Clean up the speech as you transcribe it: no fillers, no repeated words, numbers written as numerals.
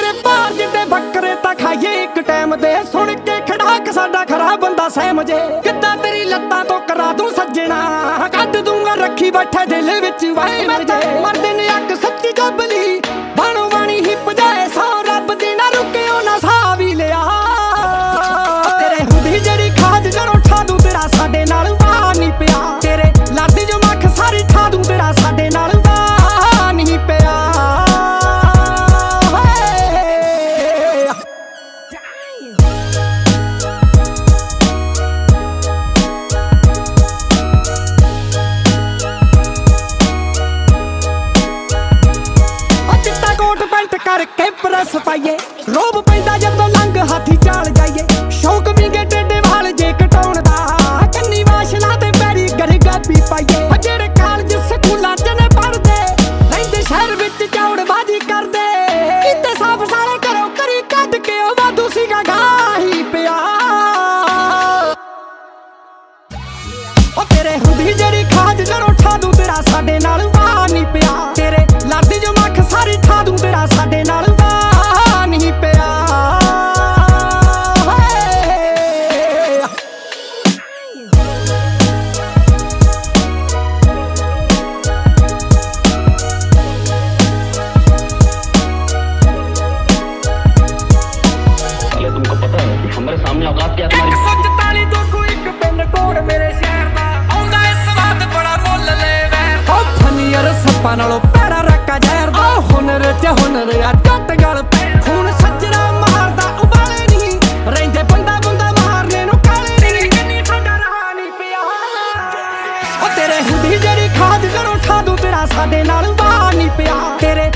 ਤੇਰੇ ਭਾਰ ਜਿੱਡੇ ਬੱਕਰੇ ਤਾਂ ਖਾਈਏ ਇੱਕ ਟਾਈਮ ਦੇ। ਸੁਣ ਕੇ ਖੜਾਕ ਸਾਡਾ ਖਰਾ ਬੰਦਾ ਸਹਿਮ ਜੇ। ਕਿੱਦਾਂ ਤੇਰੀ ਲੱਤਾਂ ਤੋਂ ਕਰਾ ਦੂੰ ਸੱਜਣਾ, ਕੱਢ ਦੂੰਗਾ ਰੱਖੀ ਬੈਠਾ ਦਿਲ ਵਿੱਚ ਵਹਿਮ ਜੇ। ਮਰਦੇ ਨੇ ਅੱਗ ਸੱਚੀ ਗੱਬਲੀ ਬਾਣੋ ਬਾਣੀ ਹੀ ਭਜਾਏ ਸੌ ਰੱਬ ਦੀ ਨਾ ਰੁਕਿਓ ਨਾ ਸਾਹ ਵੀ ਲਿਆ। ਤੇਰੇ ਹੁੰਦੀ ਜਿਹੜੀ ਖਾਦ ਜੜੋਂ ਠਾ ਦੂੰ ਤੇਰਾ ਸਾਡੇ ਨਾਲ ਵਾਹ ਨਹੀਂ ਪਿਆ। ਤੇਰੇ ਲੜਦੀ ਜੋ ਮੱਖ ਸਾਰੀ ਠਾ ਦੂੰ ਤੇਰਾ ਸਾਡੇ ਨਾਲ ਵਾਹ ਨਹੀਂ ਪਿਆ। ਕੋਟ ਪੈਂਟ ਕਰਕੇ ਪ੍ਰੈਸ ਪਾਈਏ, ਰੋਬ ਪੈਂਦਾ ਜਦੋਂ ਲੰਘ ਹਾਥੀ ਚਾਲ ਜਾਈਏ। ਸ਼ੌਕ ਵੀ ਗੇ ਟੇਡੇ ਵਾਲ ਜੇ ਕਟਾਉਣ ਦਾ, ਕੰਨੀ ਵਾਸ਼ਨਾ ਤੇ ਪੈਰੀ ਗਰਗਾਬੀ ਪਾਈਏ। ਜਿਹੜੇ ਕਾਲਜ ਸਕੂਲਾਂ ਚ ਨੇ ਪੜ੍ਹਦੇ ਰਹਿੰਦੇ ਸ਼ਹਿਰ ਵਿੱਚ ਚੌੜਬਾਜੀ ਕਰਦੇ। ਕਿਤੇ ਸਾਫ ਸਾਰੇ ਘਰੋਂ ਕਰੀ ਕੱਢ ਕੇ ਉਹ ਵਾਧੂ ਸੀਗਾ ਗਾਹੀ ਪਿਆ। ਉਹ ਤੇਰੇ ਹੁੰਦੀ ਜਿਹੜੀ ਖਾਦ ਜੜੋਂ ਠਾ ਦੂੰ ਤੇਰਾ ਸਾਡੇ ਨਾਲ ਵਾਹ ਨਹੀਂ ਪਿਆ। ਤੇਰੇ ਲੜਦੀ ਜੋ ਮੱਖ ਸਾਰੀ ਠਾ ਦੂੰ ਤੇਰਾ ਸਾਡੇ ਨਾਲ ਵਾਹ ਨਹੀਂ ਪਿਆ। तुमको पता है हमारे सामने औकात क्या है? 144 201 ਪਿੰਡ ਕੋੜ ਮੇਰੇ ਸ਼ਹਿਰ ਦਾ ਆਉਂਦਾ ਇਸ ਸਵਾਦ ਬੜਾ ਮੁੱਲ ਲੈ ਵੈਰ। ਉਹ ਫਨੀਅਰ ਸੱਪਾਂ ਨਾਲੋਂ ਪੈੜਾ ਰੱਖਾ ਜ਼ਹਿਰ ਦਾ। ਹੁਨਰ ਚ ਹੁਨਰ ਆ ਟੱਟ ਗਲ ਪੈ ਹੁਣ ਸੱਜਣਾ ਮਾਰਦਾ ਉਬਾਲੇ ਨਹੀਂ ਰਹਿੰਦੇ ਬੰਦਾ ਬੰਦਾ ਮਾਰਨੇ ਨੂੰ ਕਾਲੇ ਨਹੀਂ। ਕਿੰਨੀ ਸਾਡਾ ਰਹਾ ਨਹੀਂ ਪਿਆ। ਉਹ ਤੇਰੇ ਹੁੰਦੀ ਜਿਹੜੀ ਖਾਦ ਜੜੋਂ ਠਾ ਦੂੰ ਤੇਰਾ ਸਾਡੇ ਨਾਲ ਵਾਹ ਨਹੀਂ ਪਿਆ। ਤੇਰੇ